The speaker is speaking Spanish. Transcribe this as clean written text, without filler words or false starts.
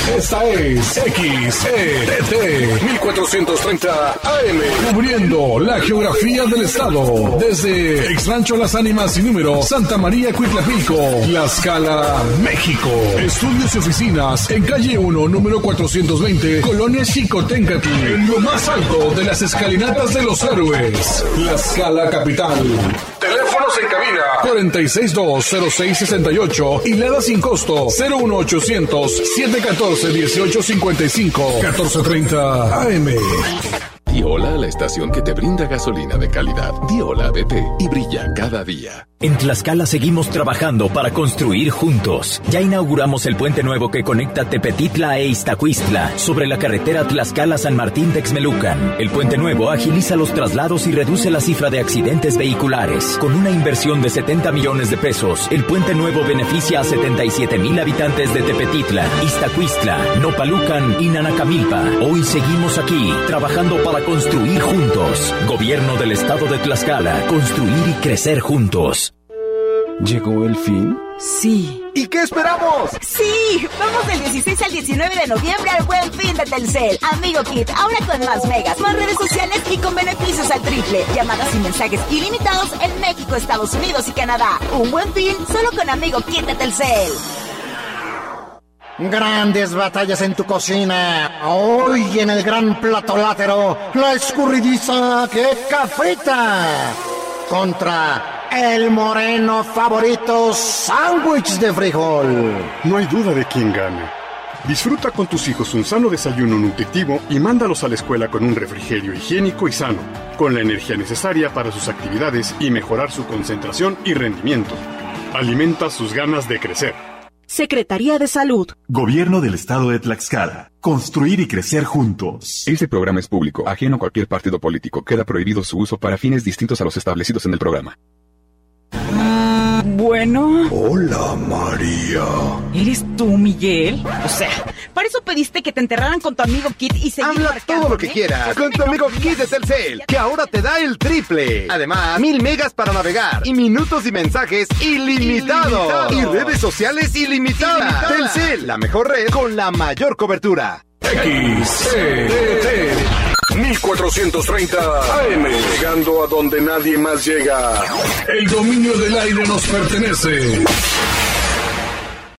Esta es XETT 1430 AM, cubriendo la geografía del estado, desde Ex Rancho Las Ánimas sin número, Santa María Cuitlapilco, Tlaxcala, México. Estudios y oficinas en calle 1, número 420, Colonia Xicoténcatl, en lo más alto de las escalinatas de los héroes, Tlaxcala capital. Teléfonos en cabina 462-0668 y Lada sin costo 01800-714-1855 1430 AM. Di hola a la estación que te brinda gasolina de calidad. Di hola a BP y brilla cada día. En Tlaxcala seguimos trabajando para construir juntos. Ya inauguramos el puente nuevo que conecta Tepetitla e Iztacuistla sobre la carretera Tlaxcala-San Martín-Texmelucan. El puente nuevo agiliza los traslados y reduce la cifra de accidentes vehiculares. Con una inversión de 70 millones de pesos, el puente nuevo beneficia a 77,000 habitantes de Tepetitla, Iztacuistla, Nopalucan y Nanacamilpa. Hoy seguimos aquí, trabajando para construir juntos. Gobierno del Estado de Tlaxcala. Construir y crecer juntos. ¿Llegó el fin? Sí. ¿Y qué esperamos? ¡Sí! Vamos del 16 al 19 de noviembre al Buen Fin de Telcel. Amigo Kit, ahora con más megas, más redes sociales y con beneficios al triple. Llamadas y mensajes ilimitados en México, Estados Unidos y Canadá. Un Buen Fin solo con Amigo Kit de Telcel. Grandes batallas en tu cocina. Hoy en el gran platolátero, la escurridiza Quecafrita contra el moreno favorito sándwich de frijol. No hay duda de quién gana. Disfruta con tus hijos un sano desayuno nutritivo y mándalos a la escuela con un refrigerio higiénico y sano, con la energía necesaria para sus actividades y mejorar su concentración y rendimiento. Alimenta sus ganas de crecer. Secretaría de Salud. Gobierno del Estado de Tlaxcala. Construir y crecer juntos. Este programa es público, ajeno a cualquier partido político. Queda prohibido su uso para fines distintos a los establecidos en el programa. Bueno. Hola, María. ¿Eres tú, Miguel? O sea, para eso pediste que te enterraran con tu amigo Kit y seguir Habla marcando, todo lo que quieras con tu amigo Kit de Telcel, que ahora te da el triple. Además, 1000 megas para navegar y minutos y mensajes ilimitados. Y redes sociales ilimitadas. Telcel, la mejor red con la mayor cobertura. XETT 1430 AM, llegando a donde nadie más llega. El dominio del aire nos pertenece.